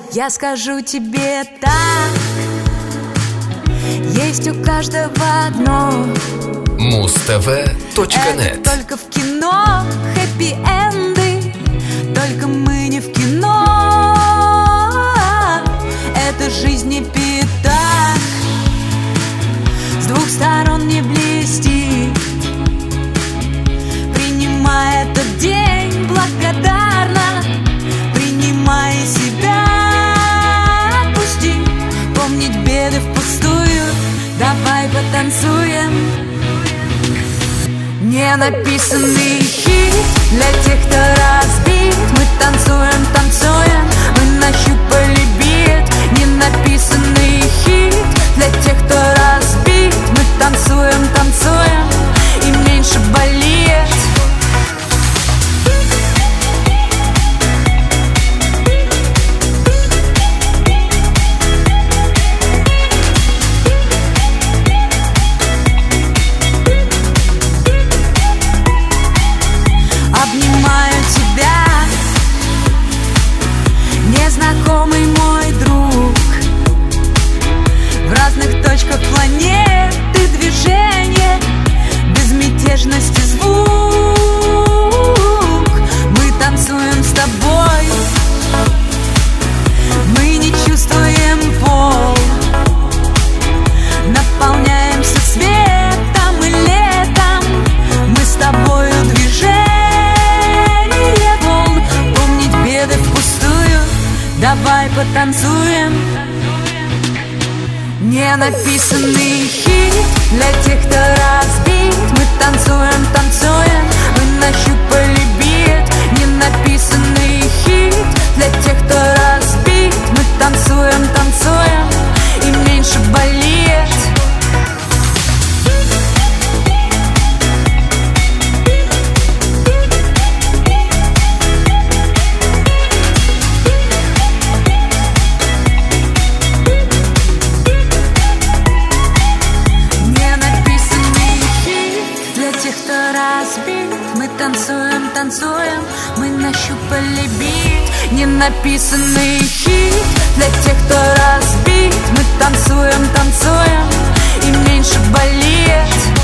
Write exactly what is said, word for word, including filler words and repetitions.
Я скажу тебе так: есть у каждого одно. муз тэ вэ точка нет. Это только в кино хэппи-энды, только мы не в кино. Это жизнь не пятак, с двух сторон не блестит. Принимай этот день благодарно, принимай себя, отпусти. Помнить беды впустую, давай потанцуем. Ненаписанный хит для тех, кто разбит. Мы танцуем, танцуем, мы нащупали бит. Ненаписанный хит для тех, кто разбит. Мы танцуем, танцуем, им меньше болит. Обнимаю тебя, незнакомый мой друг. В разных точках планеты движение, безмятежности звук. Мы танцуем с тобой, мы не чувствуем пол. Наполняемся светом и летом, мы с тобою движение. Впустую, давай потанцуем. Ненаписанный хит для тех, кто разбит. Мы танцуем, танцуем, мы нащупали бит. Ненаписанный хит для тех, кто разбит. Мы танцуем, танцуем, им меньше болит. Мы танцуем, танцуем, мы нащупали бит. Ненаписанный хит для тех, кто разбит. Мы танцуем, танцуем, им меньше болит.